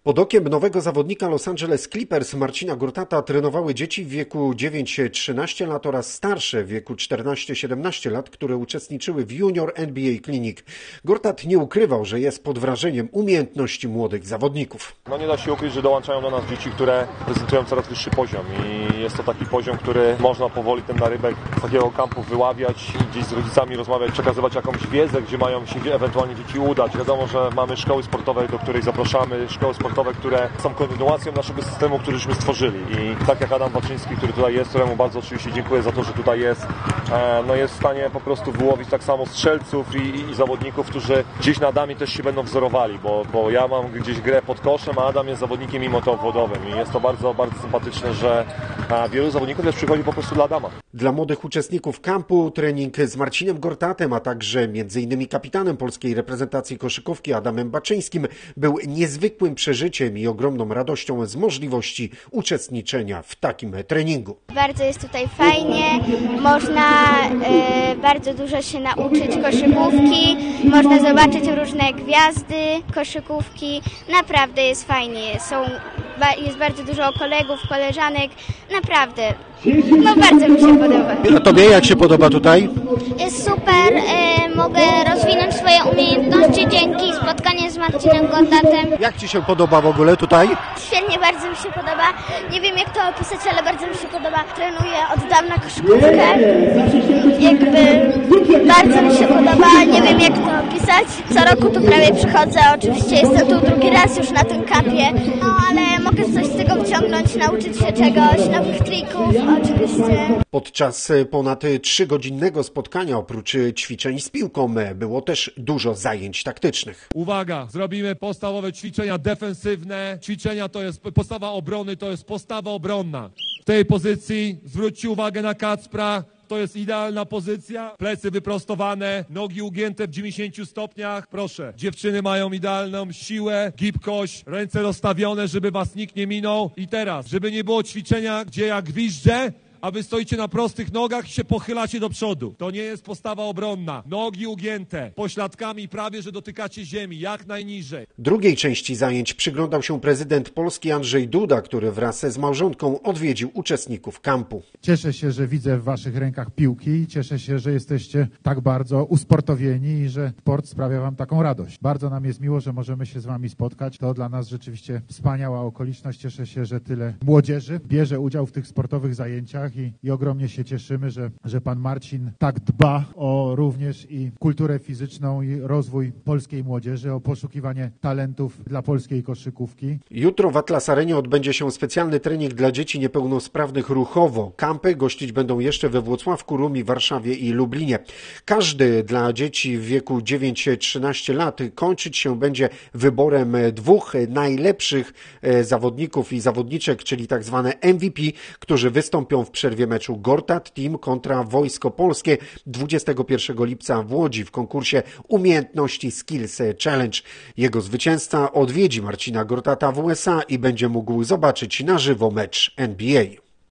Pod okiem nowego zawodnika Los Angeles Clippers Marcina Gortata trenowały dzieci w wieku 9-13 lat oraz starsze w wieku 14-17 lat, które uczestniczyły w Junior NBA Clinic. Gortat nie ukrywał, że jest pod wrażeniem umiejętności młodych zawodników. Nie da się ukryć, że dołączają do nas dzieci, które prezentują coraz wyższy poziom i jest to taki poziom, który można powoli ten narybek z takiego kampu wyławiać, gdzieś z rodzicami rozmawiać, przekazywać jakąś wiedzę, gdzie mają się ewentualnie dzieci udać. Wiadomo, że mamy szkoły sportowe, do której zapraszamy, szkoły sportowe, które są kontynuacją naszego systemu, któryśmy stworzyli. I tak jak Adam Baczyński, który tutaj jest, któremu bardzo oczywiście dziękuję za to, że tutaj jest, jest w stanie po prostu wyłowić tak samo strzelców i zawodników, którzy gdzieś na Adamie też się będą wzorowali, bo ja mam gdzieś grę pod koszem, a Adam jest zawodnikiem mimoto-obwodowym i jest to bardzo, bardzo sympatyczne, że wielu zawodników też przychodzi po prostu dla Adama. Dla młodych uczestników kampu trening z Marcinem Gortatem, a także m.in. kapitanem polskiej reprezentacji koszykówki Adamem Baczyńskim był niezwykłym przeżyciem i ogromną radością z możliwości uczestniczenia w takim treningu. Bardzo jest tutaj fajnie, można bardzo dużo się nauczyć koszykówki, można zobaczyć różne gwiazdy koszykówki, naprawdę jest fajnie, jest bardzo dużo kolegów, koleżanek, naprawdę, bardzo mi się podoba. A tobie jak się podoba tutaj? Jest super, mogę rozwinąć swoje umiejętności dzięki spotkaniu z Marcinem Gortatem. Jak ci się podoba w ogóle tutaj? Świetnie, bardzo mi się podoba. Nie wiem jak to opisać, ale bardzo mi się podoba. Trenuję od dawna koszykówkę. Bardzo mi się podoba, nie wiem jak to opisać. Co roku tu prawie przychodzę, oczywiście jestem tu drugi raz już na tym kampie. No ale mogę coś z tego wyciągnąć, nauczyć się czegoś, nowych trików oczywiście. Podczas ponad 3-godzinnego spotkania oprócz ćwiczeń z piłką było też dużo zajęć taktycznych. Uwaga, zrobimy podstawowe ćwiczenia defensywne. Ćwiczenia to jest postawa obrony, to jest postawa obronna. W tej pozycji zwróćcie uwagę na Kacpra. To jest idealna pozycja. Plecy wyprostowane, nogi ugięte w 90 stopniach. Proszę, dziewczyny mają idealną siłę, gibkość, ręce rozstawione, żeby was nikt nie minął. I teraz, żeby nie było ćwiczenia, gdzie ja gwiżdżę, a wy stoicie na prostych nogach i się pochylacie do przodu. To nie jest postawa obronna. Nogi ugięte, pośladkami prawie, że dotykacie ziemi, jak najniżej. Drugiej części zajęć przyglądał się prezydent Polski Andrzej Duda, który wraz z małżonką odwiedził uczestników kampu. Cieszę się, że widzę w waszych rękach piłki. Cieszę się, że jesteście tak bardzo usportowieni i że sport sprawia wam taką radość. Bardzo nam jest miło, że możemy się z wami spotkać. To dla nas rzeczywiście wspaniała okoliczność. Cieszę się, że tyle młodzieży bierze udział w tych sportowych zajęciach. I ogromnie się cieszymy, że pan Marcin tak dba o również i kulturę fizyczną i rozwój polskiej młodzieży, o poszukiwanie talentów dla polskiej koszykówki. Jutro w Atlas Arenie odbędzie się specjalny trening dla dzieci niepełnosprawnych ruchowo. Kampy gościć będą jeszcze we Włocławku, Rumie, Warszawie i Lublinie. Każdy dla dzieci w wieku 9-13 lat kończyć się będzie wyborem 2 najlepszych zawodników i zawodniczek, czyli tak zwane MVP, którzy wystąpią w przerwie meczu Gortat Team kontra Wojsko Polskie 21 lipca w Łodzi w konkursie Umiejętności Skills Challenge. Jego zwycięzca odwiedzi Marcina Gortata w USA i będzie mógł zobaczyć na żywo mecz NBA.